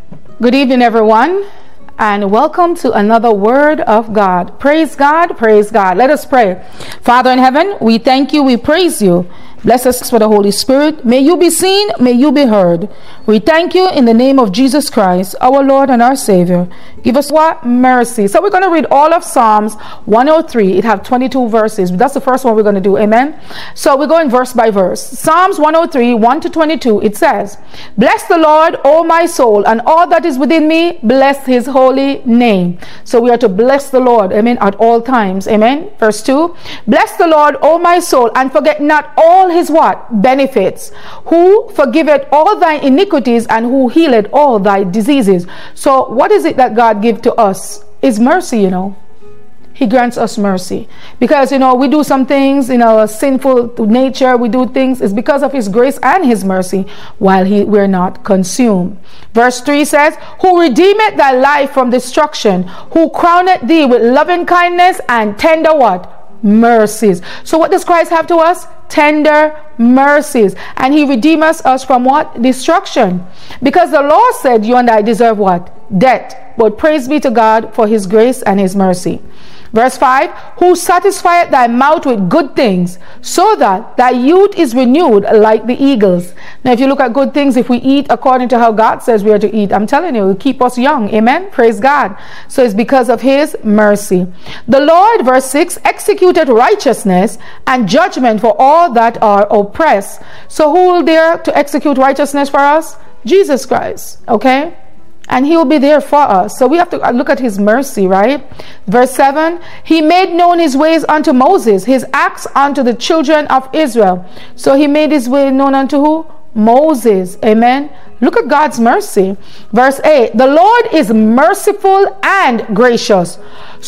Good evening, everyone, and welcome to another word of God. Praise God, praise God. Let us pray. Father in heaven, we thank you, we praise you. Bless us for the Holy Spirit. May you be seen, may you be heard. We thank you in the name of Jesus Christ, our Lord and our Savior. Give us what? Mercy. So we're going to read all of Psalms 103. It has 22 verses. That's the first one we're going to do. Amen. So we're going verse by verse. Psalms 103, 1 to 22. It says, "Bless the Lord, O my soul, and all that is within me, bless his holy name." So we are to bless the Lord, amen, at all times. Amen. Verse 2, "Bless the Lord, O my soul, and forget not all his what? Benefits, who forgiveth all thy iniquities and who healeth all thy diseases." So what is it that God gives to us? Is mercy, you know. He grants us mercy because, you know, we do some things in our sinful nature. We do things. It's because of his grace and his mercy while we're not consumed. Verse 3 says, "Who redeemeth thy life from destruction, who crowneth thee with loving kindness and tender what? Mercies." So what does Christ have to us? Tender mercies. And he redeems us from what? Destruction. Because the law said you and I deserve what? Death. But praise be to God for his grace and his mercy. Verse 5, "Who satisfieth thy mouth with good things, so that thy youth is renewed like the eagles." Now if you look at good things, if we eat according to how God says we are to eat, I'm telling you, it will keep us young. Amen. Praise God. So it's because of his mercy. "The Lord," verse 6, "executed righteousness and judgment for all that are oppressed." So who will dare to execute righteousness for us? Jesus Christ. Okay. And he will be there for us. So we have to look at his mercy, right? Verse 7, "He made known his ways unto Moses, his acts unto the children of Israel." So he made his way known unto who? Moses. Amen. Look at God's mercy. Verse 8, "The Lord is merciful and gracious,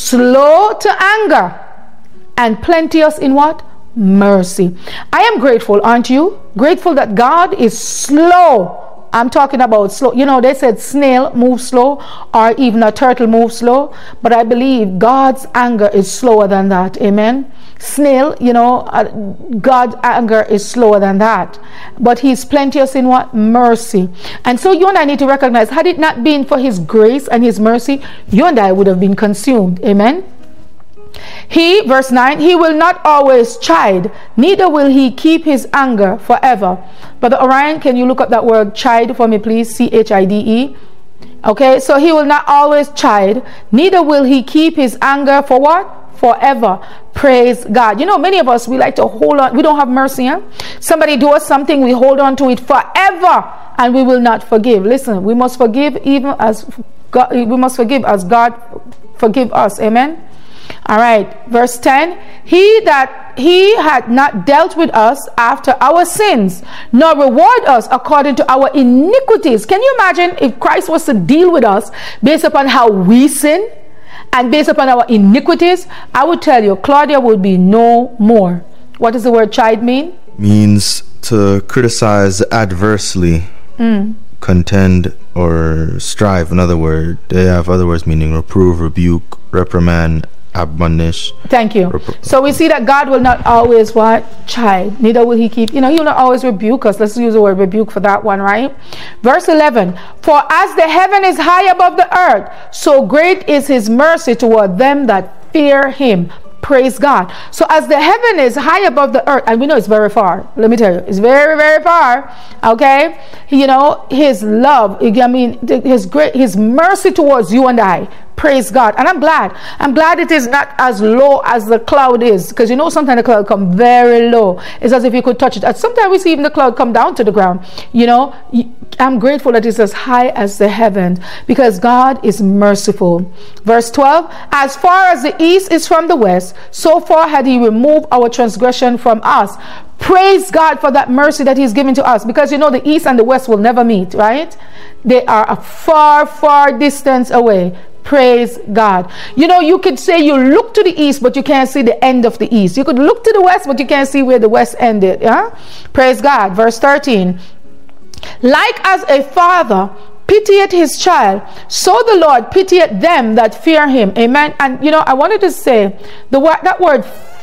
slow to anger, and plenteous in what? Mercy." I am grateful, aren't you? Grateful that God is slow. I'm talking about slow. You know, they said snail moves slow, or even a turtle moves slow. But I believe God's anger is slower than that. Amen. Snail, you know, God's anger is slower than that. But he's plenteous in what? Mercy. And so you and I need to recognize, had it not been for his grace and his mercy, you and I would have been consumed. Amen. He, verse 9, "He will not always chide, neither will he keep his anger forever." Brother Orion, can you look up that word chide for me, please? CHIDE. Okay, so he will not always chide, neither will he keep his anger for what? Forever. Praise God. You know, many of us, we like to hold on. We don't have mercy. Huh? Somebody do us something, we hold on to it forever, and we will not forgive. Listen, we must forgive even as God, we must forgive as God forgive us. Amen. All right, verse 10, he had not dealt with us after our sins, nor reward us according to our iniquities." Can you imagine if Christ was to deal with us based upon how we sin and based upon our iniquities? I would tell you, Claudia would be no more. What does the word chide mean? Means to criticize adversely, contend, or strive. In other words, they have other words meaning reprove, rebuke, reprimand, admonish. Thank you. So we see that God will not always what? Chide. Neither will he keep, you know, he will not always rebuke us. Let's use the word rebuke for that one, right? Verse 11, "For as the heaven is high above the earth, so great is his mercy toward them that fear him." Praise God. So as the heaven is high above the earth, and we know it's very far. Let me tell you, it's very, very far. Okay, you know, his love, I mean, his mercy towards you and I. Praise God. And I'm glad it is not as low as the cloud is, because you know sometimes the cloud come very low. It's as if you could touch it. And sometimes we see even the cloud come down to the ground. You know, I'm grateful that it's as high as the heavens, because God is merciful. Verse 12, "As far as the east is from the west, so far had he removed our transgression from us." Praise God for that mercy that he's given to us, because you know the east and the west will never meet, right? They are a far, far distance away. Praise God. You know, you could say you look to the east, but you can't see the end of the east. You could look to the west, but you can't see where the west ended. Yeah? Praise God. Verse 13. "Like as a father pitieth his child, so the Lord pitieth them that fear him." Amen. And you know, I wanted to say that word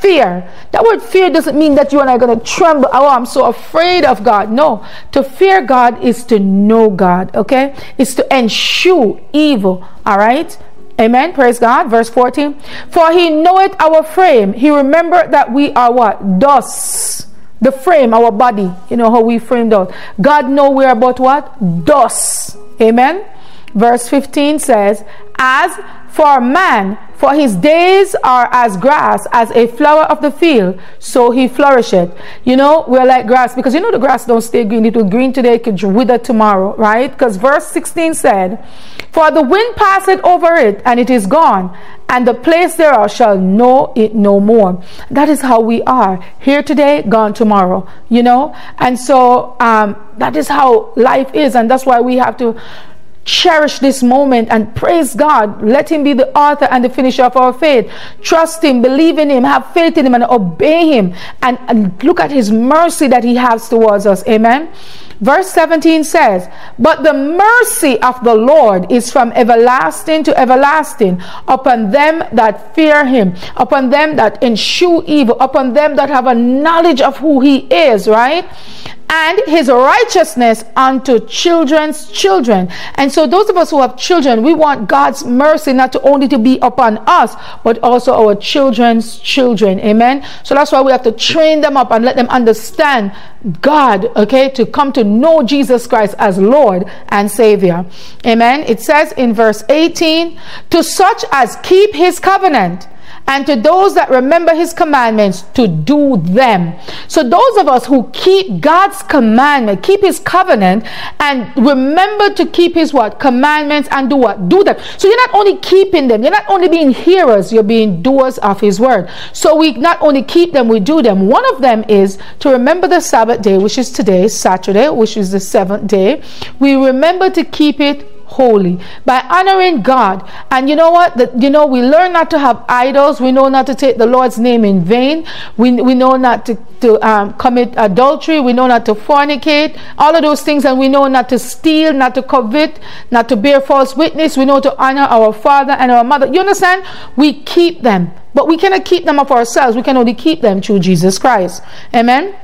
fear. That word fear doesn't mean that you and I are going to tremble. Oh, I'm so afraid of God. No. To fear God is to know God, okay? It's to eschew evil, all right? Amen. Praise God. Verse 14. For he knoweth our frame. He remembered that we are what? Dust. The frame, our body. You know how we framed out. God know we're about what? Dust. Amen. Verse 15 says, as for man, for his days are as grass, as a flower of the field, so he flourisheth. You know, we're like grass, because you know the grass don't stay green. It will green today, it could wither tomorrow, right? Because verse 16 said, for the wind passeth over it, and it is gone, and the place thereof shall know it no more. That is how we are. Here today, gone tomorrow, you know? And so that is how life is, and that's why we have to cherish this moment and praise God. Let him be the author and the finisher of our faith. Trust him, believe in him, have faith in him, and obey him, and look at his mercy that he has towards us. Amen. Verse 17 says, but the mercy of the Lord is from everlasting to everlasting upon them that fear him, upon them that eschew evil, upon them that have a knowledge of who he is, right? And his righteousness unto children's children. And so those of us who have children, we want God's mercy not to only to be upon us, but also our children's children. Amen. So that's why we have to train them up and let them understand God, okay, to come to know Jesus Christ as Lord and Savior. Amen. It says in verse 18, to such as keep his covenant, and to those that remember his commandments to do them. So those of us who keep God's commandment, keep his covenant, and remember to keep his what? Commandments, and do what? Do them. So you're not only keeping them, you're not only being hearers, you're being doers of his word. So we not only keep them, we do them. One of them is to remember the Sabbath day, which is today, Saturday, which is the 7th day. We remember to keep it holy by honoring God. And you know what? We learn not to have idols. We know not to take the Lord's name in vain. We know not to commit adultery. We know not to fornicate. All of those things. And we know not to steal, not to covet, not to bear false witness. We know to honor our father and our mother. You understand? We keep them. But we cannot keep them of ourselves. We can only keep them through Jesus Christ. Amen.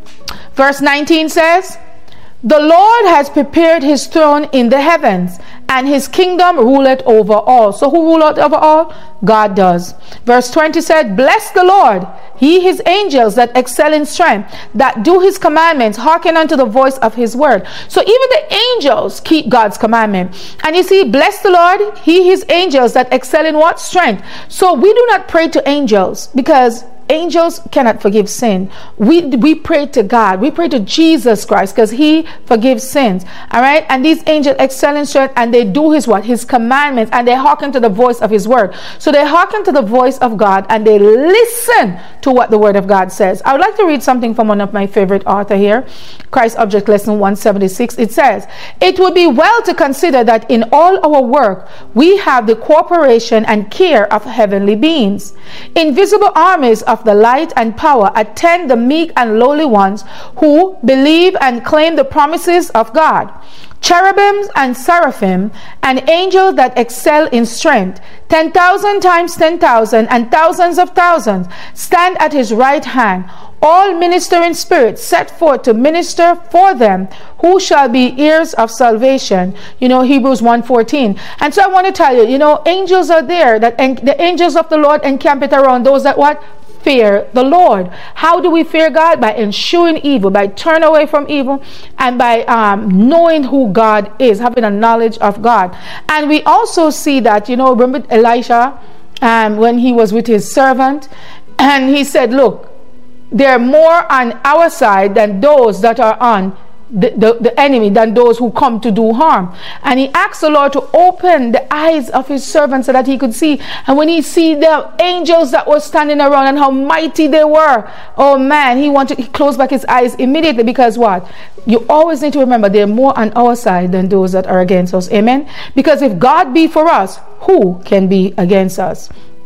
Verse 19 says, the Lord has prepared his throne in the heavens, and his kingdom ruleth over all. So who ruleth over all? God does. Verse 20 said, bless the Lord, ye his angels that excel in strength, that do his commandments, hearken unto the voice of his word. So even the angels keep God's commandment. And you see, bless the Lord, he his angels that excel in what? Strength. So we do not pray to angels, because angels cannot forgive sin. We pray to God. We pray to Jesus Christ, because he forgives sins. All right. And these angels excel in strength, and they do his what? His commandments, and they hearken to the voice of his word. So they hearken to the voice of God, and they listen to what the word of God says. I would like to read something from one of my favorite author here, Christ Object Lesson 176. It says, it would be well to consider that in all our work we have the cooperation and care of heavenly beings. Invisible armies of the light and power attend the meek and lowly ones who believe and claim the promises of God. Cherubims and seraphim and angels that excel in strength, 10,000 times 10,000 and thousands of thousands, stand at his right hand, all ministering spirits set forth to minister for them who shall be heirs of salvation. Hebrews 1:14. And so I want to tell you, angels are there, that the angels of the Lord encamp it around those that what? Fear the Lord. How do we fear God? By eschewing evil, by turning away from evil, and by knowing who God is, having a knowledge of God. And we also see that, remember Elisha, when he was with his servant, and he said, look, they're more on our side than those that are on the enemy, than those who come to do harm. And he asked the Lord to open the eyes of his servant so that he could see. And when he see the angels that were standing around and how mighty they were, oh man, he closed back his eyes immediately, because what? You always need to remember they're more on our side than those that are against us. Amen. Because if God be for us, who can be against us?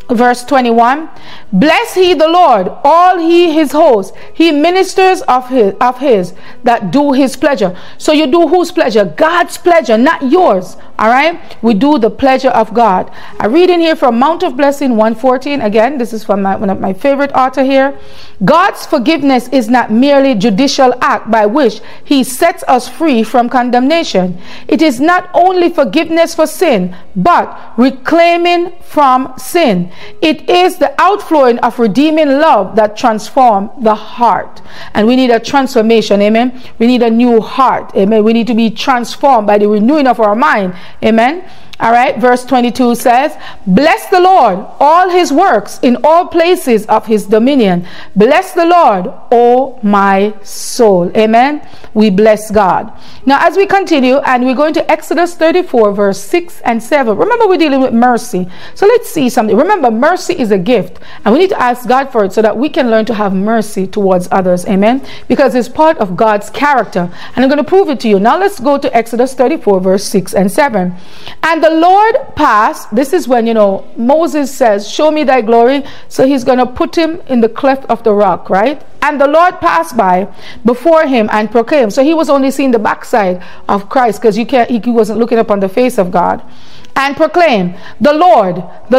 Verse 21, bless he the Lord, all he his hosts, he ministers of his that do his pleasure. So you do whose pleasure? God's pleasure, not yours. All right, we do the pleasure of God. I read in here from Mount of Blessing 114. Again, this is from one of my favorite author here. God's forgiveness is not merely judicial act by which he sets us free from condemnation. It is not only forgiveness for sin, but reclaiming from sin. It is the outflowing of redeeming love that transforms the heart. And we need a transformation, amen. We need a new heart, amen. We need to be transformed by the renewing of our mind, amen. All right, verse 22 says, bless the Lord, all his works in all places of his dominion. Bless the Lord, O my soul. Amen. We bless God. Now, as we continue, and we're going to Exodus 34, verse 6 and 7. Remember, we're dealing with mercy. So let's see something. Remember, mercy is a gift, and we need to ask God for it so that we can learn to have mercy towards others. Amen. Because it's part of God's character. And I'm going to prove it to you. Now, let's go to Exodus 34, verse 6 and 7. And the Lord passed. This is when, Moses says, show me thy glory. So he's going to put him in the cleft of the rock, right? And the Lord passed by before him and proclaimed. So he was only seeing the backside of Christ, because he wasn't looking upon the face of God. And proclaim, the Lord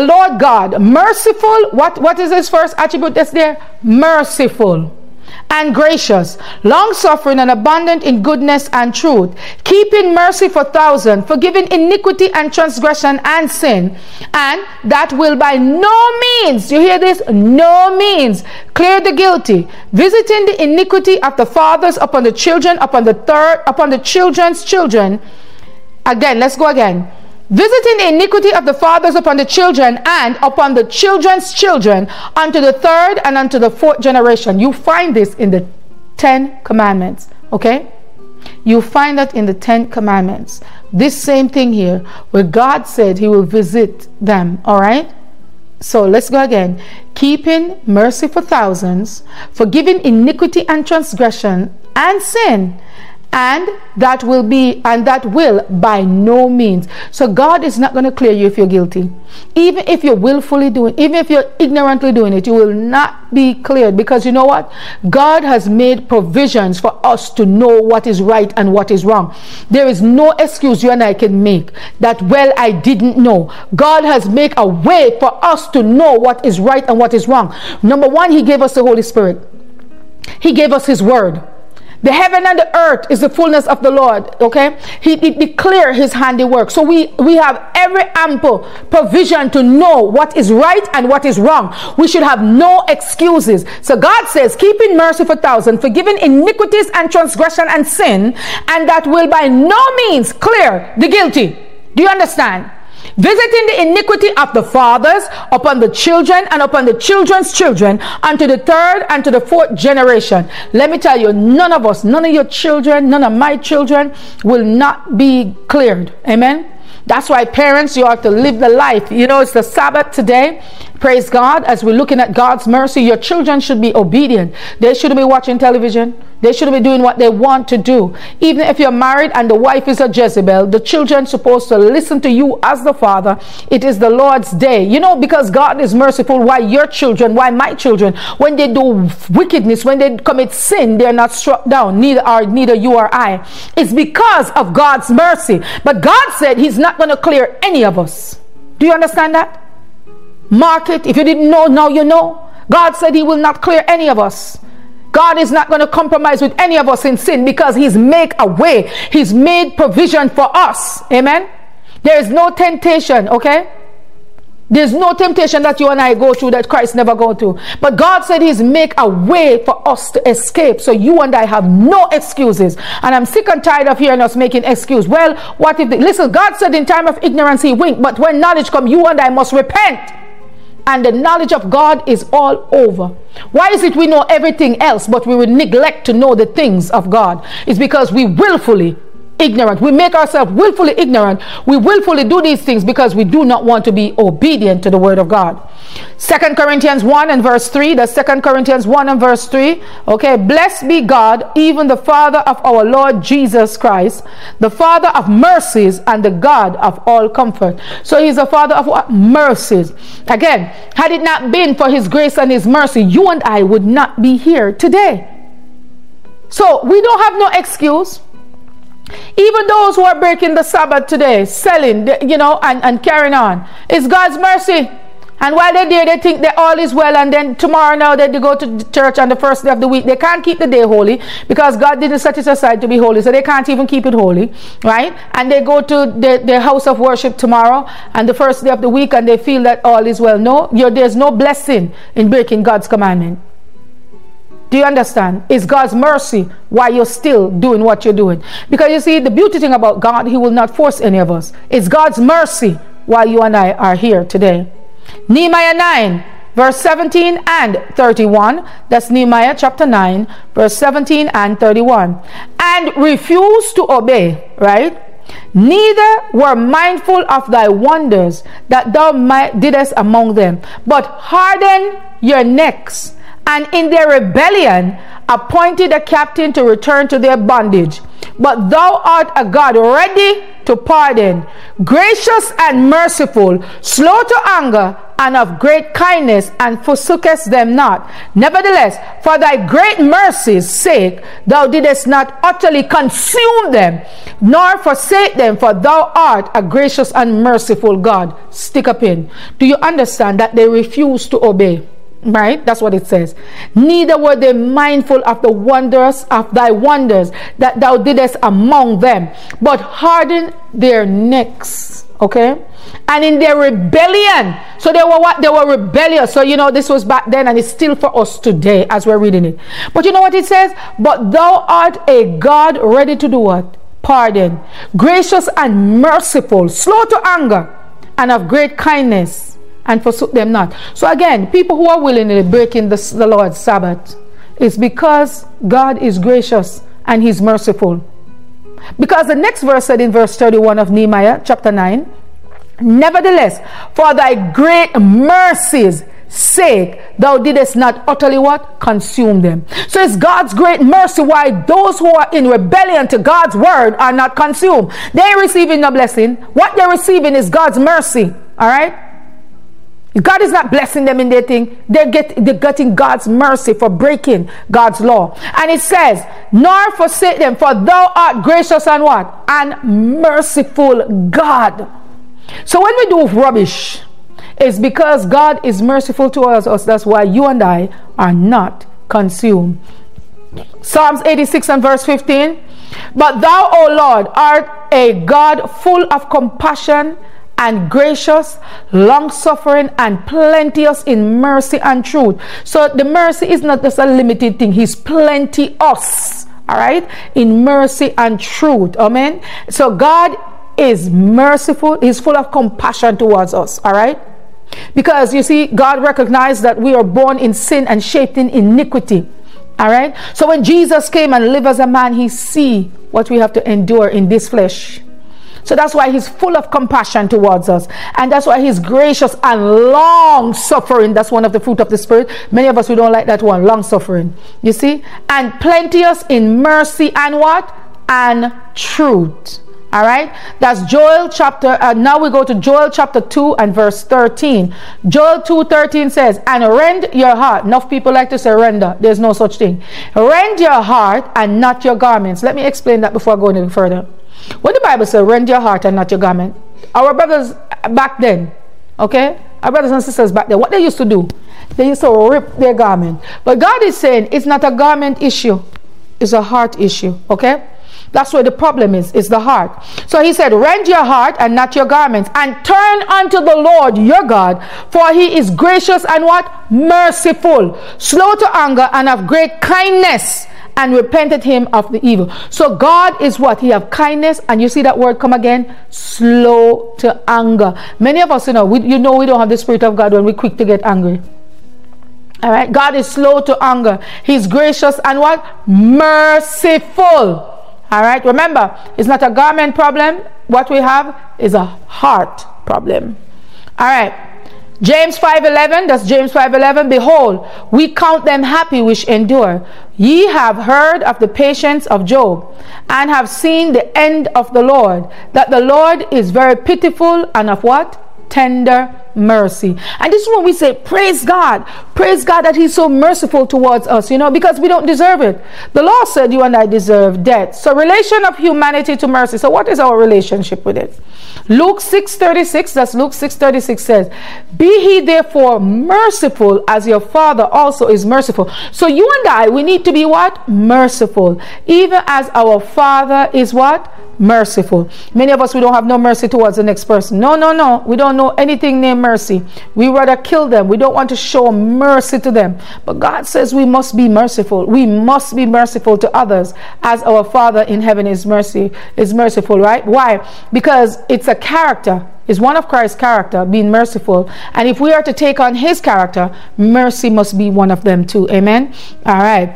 God, merciful. What is his first attribute that's there? Merciful and gracious, long-suffering and abundant in goodness and truth, keeping mercy for thousands, forgiving iniquity and transgression and sin, and that will by no means, you hear this? No means clear the guilty, visiting the iniquity of the fathers upon the children, upon the third, upon the children's children. Again, let's go again. Visiting the iniquity of the fathers upon the children and upon the children's children unto the third and unto the fourth generation. You find this in the 10 commandments, okay? You find that in the 10 commandments. This same thing here, where God said he will visit them, all right? So let's go again. Keeping mercy for thousands, forgiving iniquity and transgression and sin, and that will by no means. So God is not going to clear you if you're guilty. Even if you're willfully doing, even if you're ignorantly doing it, you will not be cleared, because you know what? God has made provisions for us to know what is right and what is wrong. There is no excuse you and I can make that, well, I didn't know. God has made a way for us to know what is right and what is wrong. Number one, he gave us the Holy Spirit. He gave us his word. The heaven and the earth is the fullness of the Lord, okay? He declared his handiwork. So we have every ample provision to know what is right and what is wrong. We should have no excuses. So God says, keeping mercy for thousands, forgiving iniquities and transgression and sin, and that will by no means clear the guilty. Do you understand? Visiting the iniquity of the fathers upon the children and upon the children's children unto the third and to the fourth generation. Let me tell you, none of us, none of your children, none of my children will not be cleared. Amen. That's why, parents, you are to live the life. It's the Sabbath today. Praise God. As we're looking at God's mercy, your children should be obedient. They shouldn't be watching television. They shouldn't be doing what they want to do. Even if you're married and the wife is a Jezebel, the children are supposed to listen to you as the father. It is the Lord's day. Because God is merciful, why your children, why my children, when they do wickedness, when they commit sin, they're not struck down, neither you or I. It's because of God's mercy. But God said he's not going to clear any of us. Do you understand that? Mark it. If you didn't know, now you know. God said he will not clear any of us. God is not going to compromise with any of us in sin, because he's made a way. He's made provision for us. Amen. There is no temptation, okay? There's no temptation that you and I go through that Christ never go through. But God said he's make a way for us to escape. So you and I have no excuses. And I'm sick and tired of hearing us making excuse. Well, what if listen, God said in time of ignorance he winked, but when knowledge come, you and I must repent. And the knowledge of God is all over. Why is it we know everything else, but we will neglect to know the things of God? It's because we willfully ignorant. We make ourselves willfully ignorant. We willfully do these things because we do not want to be obedient to the word of God. 2 Corinthians 1 and verse 3. That's 2 Corinthians 1 and verse 3. Okay. Blessed be God, even the Father of our Lord Jesus Christ, the Father of mercies and the God of all comfort. So he's the Father of what? Mercies. Again, had it not been for his grace and his mercy, you and I would not be here today. So we don't have no excuse. Even those who are breaking the Sabbath today, selling, and carrying on, it's God's mercy. And while they're there, they think that all is well, and then tomorrow now they go to church on the first day of the week. They can't keep the day holy because God didn't set it aside to be holy, so they can't even keep it holy, right? And they go to their house of worship tomorrow and the first day of the week, and they feel that all is well. No, there's no blessing in breaking God's commandment. Do you understand? It's God's mercy why you're still doing what you're doing. Because you see, the beauty thing about God, he will not force any of us. It's God's mercy why you and I are here today. Nehemiah 9 verse 17 and 31. That's Nehemiah chapter 9 verse 17 and 31. And refuse to obey, right? Neither were mindful of thy wonders that thou didst among them, but harden your necks, and in their rebellion appointed a captain to return to their bondage. But thou art a God ready to pardon, gracious and merciful, slow to anger, and of great kindness, and forsookest them not. Nevertheless, for thy great mercy's sake, thou didst not utterly consume them, nor forsake them, for thou art a gracious and merciful God. Stick a pin. Do you understand that they refused to obey? Right? That's what it says. Neither were they mindful of the wonders of thy wonders that thou didst among them, but hardened their necks. Okay? And in their rebellion. So they were what? They were rebellious. So this was back then, and it's still for us today as we're reading it. But you know what it says? But thou art a God ready to do what? Pardon, gracious and merciful, slow to anger, and of great kindness, and forsook them not. So again, people who are willingly breaking the Lord's Sabbath, it's because God is gracious and he's merciful. Because the next verse said in verse 31 of Nehemiah chapter 9, nevertheless, for thy great mercies sake, thou didst not utterly what? Consume them. So it's God's great mercy why those who are in rebellion to God's word are not consumed. They're receiving no blessing. What they're receiving is God's mercy. All right? God is not blessing them in their thing. They're getting God's mercy for breaking God's law. And it says, nor forsake them, for thou art gracious and what? And merciful God. So when we do rubbish, it's because God is merciful towards us. That's why you and I are not consumed. Psalms 86 and verse 15. But thou, O Lord, art a God full of compassion and gracious, long-suffering, and plenteous in mercy and truth. So the mercy is not just a limited thing. He's plenteous, all right, in mercy and truth. Amen. So God is merciful. He's full of compassion towards us, all right. Because you see, God recognized that we are born in sin and shaped in iniquity. All right. So when Jesus came and lived as a man, he see what we have to endure in this flesh. So that's why he's full of compassion towards us. And that's why he's gracious and long suffering. That's one of the fruit of the Spirit. Many of us, we don't like that one, long suffering. You see? And plenteous in mercy and what? And truth. All right? That's Joel chapter, now we go to Joel chapter 2 and verse 13. Joel 2:13 says, and rend your heart. Enough people like to say render. There's no such thing. Rend your heart and not your garments. Let me explain that before I go any further. When the Bible says rend your heart and not your garment, our brothers back then, okay, our brothers and sisters back then, what they used to do, they used to rip their garment. But God is saying it's not a garment issue, it's a heart issue, okay? That's where the problem is, it's the heart. So he said, rend your heart and not your garments, and turn unto the Lord your God, for he is gracious and what? Merciful, slow to anger, and of great kindness, and repented him of the evil. So God is what? He have kindness, and you see that word come again? Slow to anger. Many of us, we don't have the Spirit of God when we're quick to get angry. All right? God is slow to anger. He's gracious and what? Merciful. All right, remember, it's not a garment problem. What we have is a heart problem. All right, James 5:11, that's James 5:11. Behold, we count them happy which endure. Ye have heard of the patience of Job, and have seen the end of the Lord, that the Lord is very pitiful and of what? Tender mercy. And this is when we say praise God that he's so merciful towards us, because we don't deserve it. The law said you and I deserve death. So relation of humanity to mercy. So what is our relationship with it? Luke 6:36, that's Luke 6:36 says, be he therefore merciful as your Father also is merciful. So you and I, we need to be what? Merciful. Even as our Father is what? Merciful. Many of us, we don't have no mercy towards the next person. No. We don't know anything named mercy. We rather kill them. We don't want to show mercy to them. But God says we must be merciful. We must be merciful to others as our Father in heaven is merciful, right? Why? Because it's a character. It's one of Christ's character, being merciful. And if we are to take on his character, mercy must be one of them too. Amen? All right.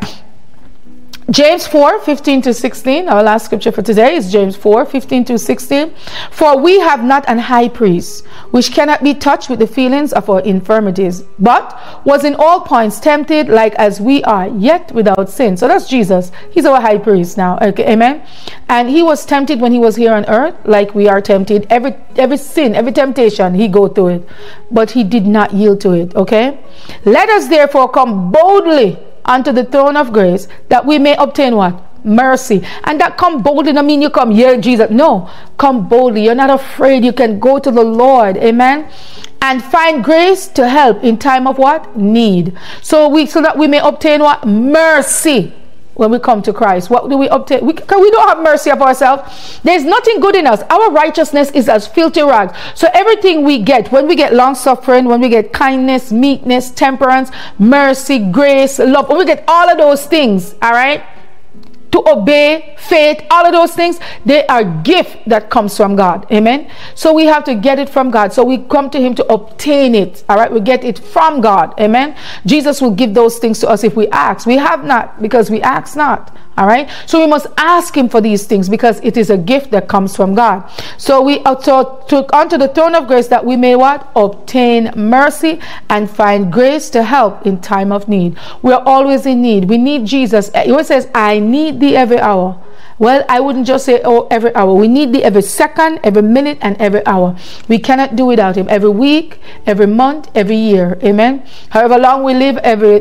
James 4:15-16, our last scripture for today is James 4:15-16. For we have not an high priest which cannot be touched with the feelings of our infirmities, but was in all points tempted like as we are, yet without sin. So that's Jesus. He's our high priest now. Okay, amen. And he was tempted when he was here on earth, like we are tempted. Every sin, every temptation, he go through it, but he did not yield to it. Okay. Let us therefore come boldly unto the throne of grace, that we may obtain what? Mercy. And that come boldly don't mean you come here, Jesus. No, come boldly. You're not afraid. You can go to the Lord. Amen. And find grace to help in time of what? Need. So that we may obtain what? Mercy. When we come to Christ, what do we obtain? We don't have mercy of ourselves. There's nothing good in us. Our righteousness is as filthy rags. So everything we get, when we get long suffering, when we get kindness, meekness, temperance, mercy, grace, love, when we get all of those things, all right, to obey, faith, all of those things, they are gift that comes from God. Amen. So we have to get it from God. So we come to him to obtain it. All right. We get it from God. Amen. Jesus will give those things to us if we ask. We have not because we ask not. All right. So we must ask him for these things because it is a gift that comes from God. So we took onto the throne of grace that we may what? Obtain mercy and find grace to help in time of need. We're always in need. We need Jesus. He always says, I need thee every hour. Well, I wouldn't just say, oh, every hour. We need thee every second, every minute, and every hour. We cannot do without him. Every week, every month, every year. Amen. However long we live, every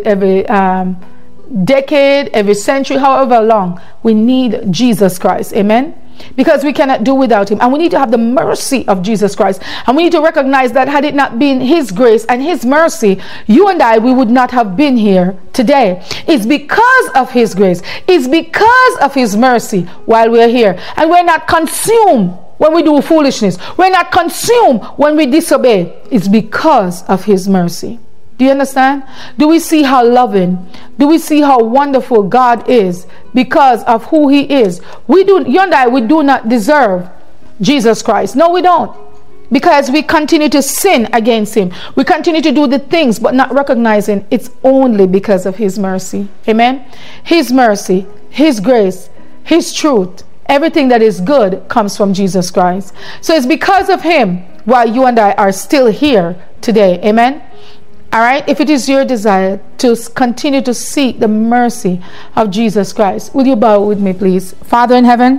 decade, every century, however long, we need Jesus Christ. Amen. Because we cannot do without him, and we need to have the mercy of Jesus Christ, and we need to recognize that had it not been his grace and his mercy, you and I, we would not have been here today. It's because of his grace, it's because of his mercy while we're here, and we're not consumed when we do foolishness, we're not consumed when we disobey. It's because of his mercy. Do you understand? Do we see how loving? Do we see how wonderful God is because of who he is? You and I, we do not deserve Jesus Christ. No, we don't. Because we continue to sin against him. We continue to do the things but not recognizing it's only because of his mercy. Amen? His mercy, his grace, his truth, everything that is good comes from Jesus Christ. So it's because of him why you and I are still here today. Amen? All right, if it is your desire to continue to seek the mercy of Jesus Christ, will you bow with me, please? Father in heaven,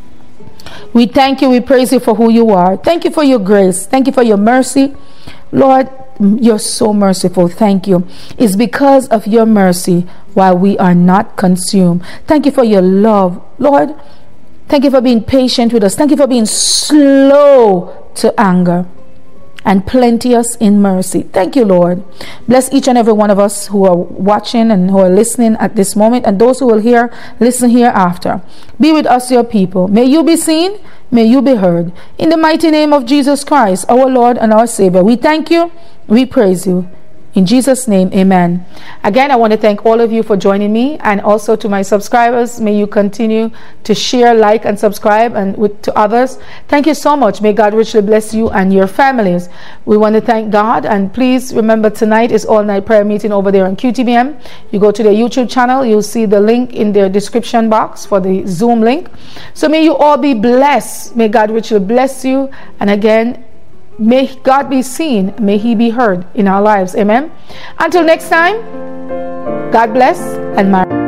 we thank you, we praise you for who you are. Thank you for your grace. Thank you for your mercy. Lord, you're so merciful. Thank you. It's because of your mercy why we are not consumed. Thank you for your love. Lord, thank you for being patient with us. Thank you for being slow to anger and plenteous in mercy. Thank you, Lord. Bless each and every one of us who are watching and who are listening at this moment, and those who will listen hereafter. Be with us, your people. May you be seen, may you be heard. In the mighty name of Jesus Christ, our Lord and our Savior, we thank you, we praise you. In Jesus' name, amen. Again, I want to thank all of you for joining me, and also to my subscribers. May you continue to share, like, and subscribe to others. Thank you so much. May God richly bless you and your families. We want to thank God, and please remember, tonight is all-night prayer meeting over there on QTBM. You go to their YouTube channel, you'll see the link in their description box for the Zoom link. So may you all be blessed. May God richly bless you. And again, may God be seen. May He be heard in our lives. Amen. Until next time, God bless and marry.